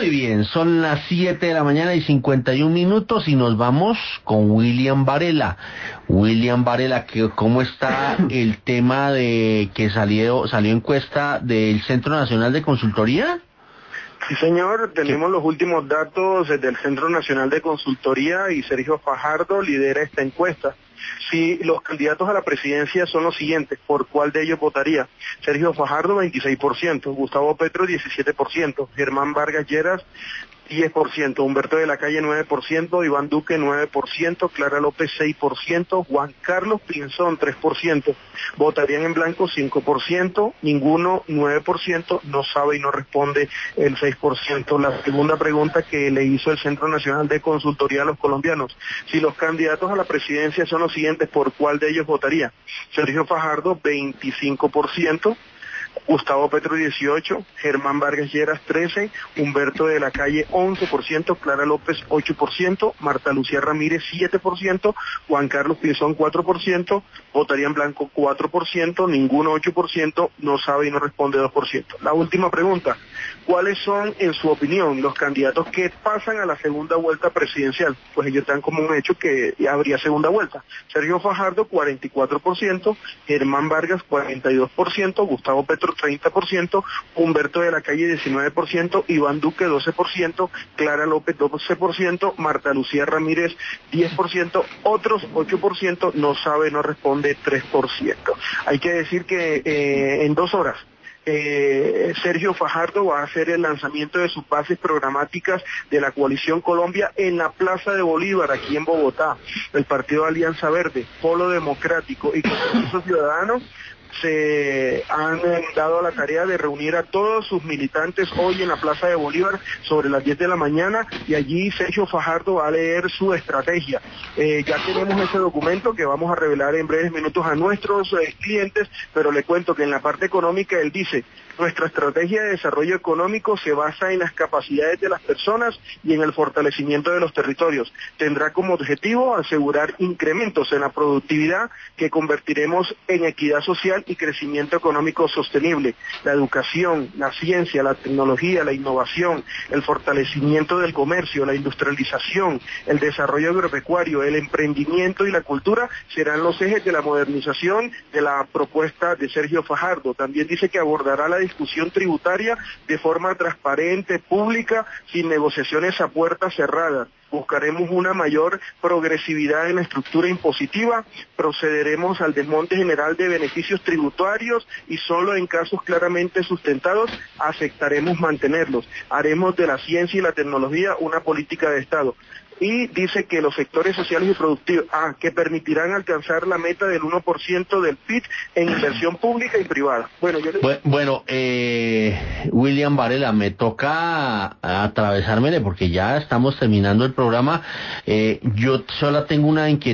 Muy bien, son las 7 de la mañana y 51 minutos y nos vamos con William Varela. William Varela, ¿cómo está el tema de que salió encuesta del Centro Nacional de Consultoría? Sí, señor, tenemos los últimos datos del Centro Nacional de Consultoría y Sergio Fajardo lidera esta encuesta. Si los candidatos a la presidencia son los siguientes, ¿por cuál de ellos votaría? Sergio Fajardo, 26%, Gustavo Petro, 17%, Germán Vargas Lleras, 10%, Humberto de la Calle 9%, Iván Duque 9%, Clara López 6%, Juan Carlos Pinzón 3%, votarían en blanco 5%, ninguno 9%, no sabe y no responde el 6%. La segunda pregunta que le hizo el Centro Nacional de Consultoría a los colombianos, si los candidatos a la presidencia son los siguientes, ¿por cuál de ellos votaría? Sergio Fajardo 25%, Gustavo Petro 18%, Germán Vargas Lleras 13%, Humberto de la Calle 11%, Clara López 8%, Marta Lucía Ramírez 7%, Juan Carlos Pinzón 4%, votaría en blanco 4%, ninguno 8%, no sabe y no responde 2%. La última pregunta, ¿cuáles son, en su opinión, los candidatos que pasan a la segunda vuelta presidencial? Pues ellos dan como un hecho que habría segunda vuelta. Sergio Fajardo 44%, Germán Vargas 42%, Gustavo Petro 30%, Humberto de la Calle 19%, Iván Duque 12%, Clara López 12%, Marta Lucía Ramírez 10%, otros 8%, no sabe, no responde 3%. Hay que decir que en 2 horas Sergio Fajardo va a hacer el lanzamiento de sus bases programáticas de la Coalición Colombia en la Plaza de Bolívar, aquí en Bogotá. El Partido Alianza Verde, Polo Democrático y Compromiso Ciudadano se han dado a la tarea de reunir a todos sus militantes hoy en la Plaza de Bolívar sobre las 10 de la mañana y allí Sergio Fajardo va a leer su estrategia. Ya tenemos ese documento que vamos a revelar en breves minutos a nuestros clientes, pero le cuento que en la parte económica él dice: nuestra estrategia de desarrollo económico se basa en las capacidades de las personas y en el fortalecimiento de los territorios. Tendrá como objetivo asegurar incrementos en la productividad que convertiremos en equidad social y crecimiento económico sostenible. La educación, la ciencia, la tecnología, la innovación, el fortalecimiento del comercio, la industrialización, el desarrollo agropecuario, el emprendimiento y la cultura serán los ejes de la modernización de la propuesta de Sergio Fajardo. También dice que abordará la discusión tributaria de forma transparente, pública, sin negociaciones a puertas cerradas. Buscaremos una mayor progresividad en la estructura impositiva, procederemos al desmonte general de beneficios tributarios y solo en casos claramente sustentados aceptaremos mantenerlos. Haremos de la ciencia y la tecnología una política de Estado. Y dice que los sectores sociales y productivos, que permitirán alcanzar la meta del 1% del PIB en inversión pública y privada. William Varela, me toca atravesármele porque ya estamos terminando el programa. Yo solo tengo una inquietud.